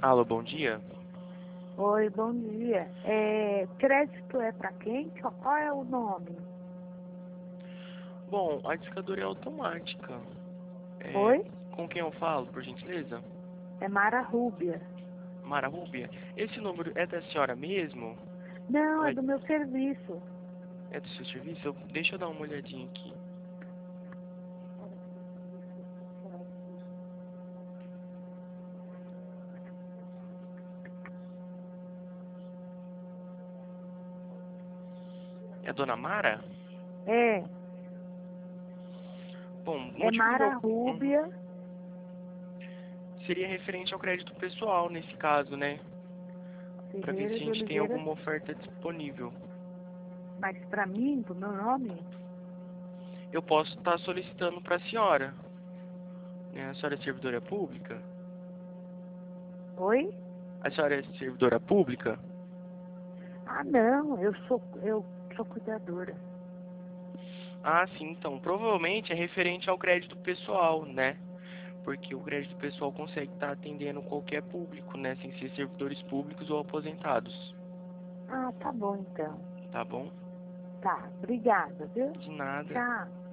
Alô, bom dia. Oi, bom dia. Crédito é para quem? Qual é o nome? Bom, a discadora é automática. É, Oi? com quem eu falo, por gentileza? É Mara Rúbia. Mara Rúbia. Esse número é da senhora mesmo? Não, Ou é do meu serviço. é do seu serviço? Deixa eu dar uma olhadinha aqui. É a dona Mara? É, Bom, é motivo do meu... Mara Rúbia. Seria referente ao crédito pessoal, nesse caso, né? Para ver se Ferreira a de gente tem Oliveira. alguma oferta disponível. Mas para mim, pro meu nome? Eu posso estar solicitando para a senhora. Né? A senhora é servidora pública? Oi? A senhora é servidora pública? Ah, não, eu sou cuidadora. Ah, sim, então. Provavelmente é referente ao crédito pessoal, né? Porque o crédito pessoal consegue estar atendendo qualquer público, né? Sem ser servidores públicos ou aposentados. Ah, tá bom então. Tá bom? Tá, obrigada, viu? De nada. Tchau.